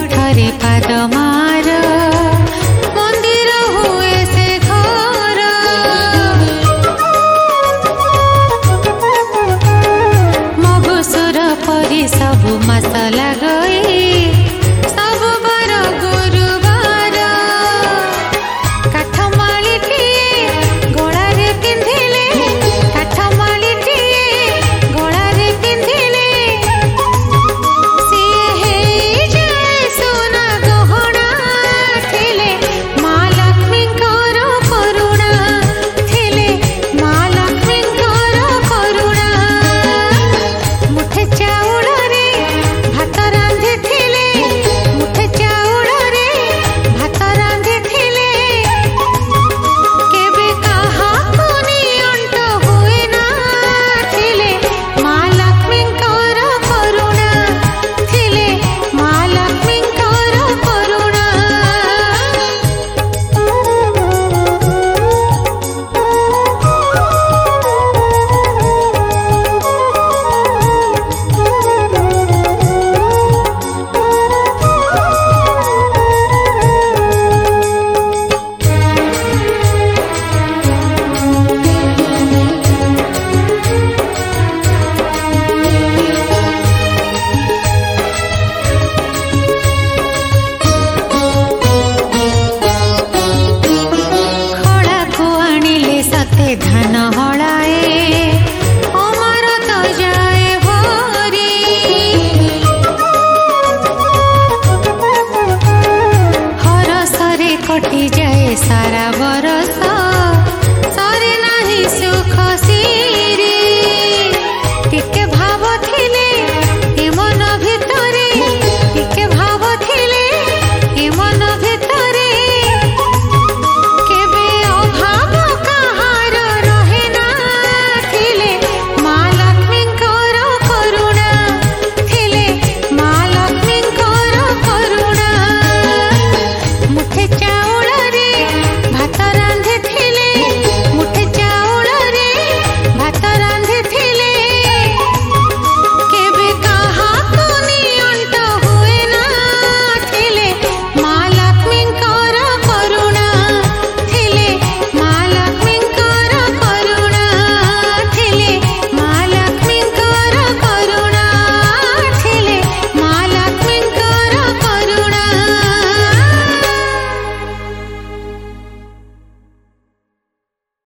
ଥରେ ପାଦ ମାର ମନ୍ଦିର ହୁଏ ସେ ଘର। ମଗୁସୁର ପରି ସବୁ ମାସ ଲାଗଇ ସବୁ ବାର ଗୁରୁବାର। କାଠମାଳିଟିଏ ଗଳାରେ ପିନ୍ଧିଲେ କାଠମାଳିଟିଏ ଗଳାରେ ପିନ୍ଧିଲେ ସିଏ ହେଇଯାଏ ସୁନା ଗହଣା। ଥିଲେ ମା ଲକ୍ଷ୍ମୀଙ୍କର କରୁଣା ଥିଲେ ମା ଲକ୍ଷ୍ମୀଙ୍କର କରୁଣା। ମୁଠେ ଚାଉଳରେ ଭାତ ରାନ୍ଧିଥିଲେ ମୁଠେ ଚାଉଳରେ ଭାତ ରାନ୍ଧିଥିଲେ କେବେ କାହାକୁ ନିଅଣ୍ଟ ହୁଏ ନା। ଥିଲେ ମା ଲକ୍ଷ୍ମୀଙ୍କର କରୁଣା ଥିଲେ ମା ଲକ୍ଷ୍ମୀଙ୍କର କରୁଣା। ଖଳାକୁ ଆଣିଲେ ସତେ ଧାନ ହଳାଏ ଅମର ତ ଯାଏ ଭରି। ହରସରେ କଟିଯାଏ ସାରା ବରଷ